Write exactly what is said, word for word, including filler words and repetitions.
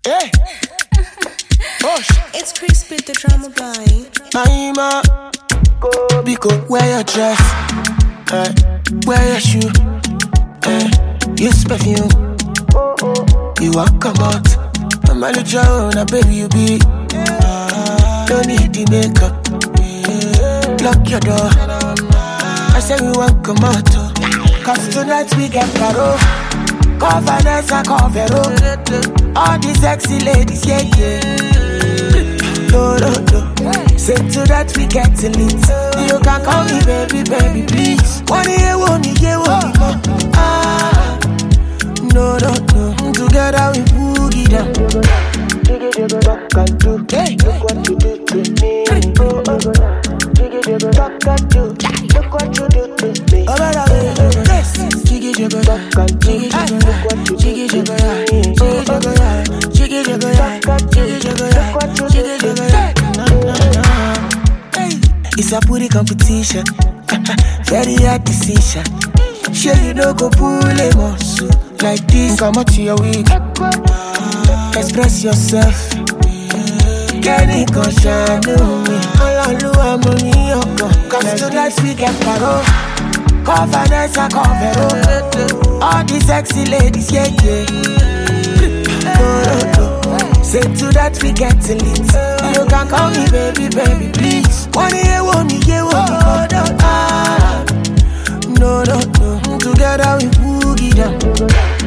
Hey. Push. It's crispy, the drama boy. Naima, go Biko, wear your dress, eh? Wear your shoe, eh? Use perfume. You walk come out, I'm a little now baby you be. Don't need the makeup, lock your door. I say we walk come out, cause tonight we get caro. Call Vanessa, call Vero. All the sexy ladies, yeah, yeah. No, no, no. Say to that we get to lit. You can call me baby, baby, please. One year, one year, one year. Ah, no, no, no. Together we boogie down. Talk and do. Look what you do to me. Oh, oh, talk and do. Look what you do to me. Oh, oh, oh, yes. Jiggy jiggy, talk and do. Look what you do to me. Jiggy jiggy, jiggy jiggy, jiggy jiggy. It's a putty competition, very hard decision. Sure you don't go pull a muscle like this. Come out to your week, express yourself. Get it, cause I know me. All I know I'm on you. Cause tonight we get paro. Call Vanessa, call Vero. All the sexy ladies, yeah, yeah. No, no, no. Say to that we get to lit. You can call me baby, baby, please. One year, one year, one year. Ah, no, no, no. Together we boogie down.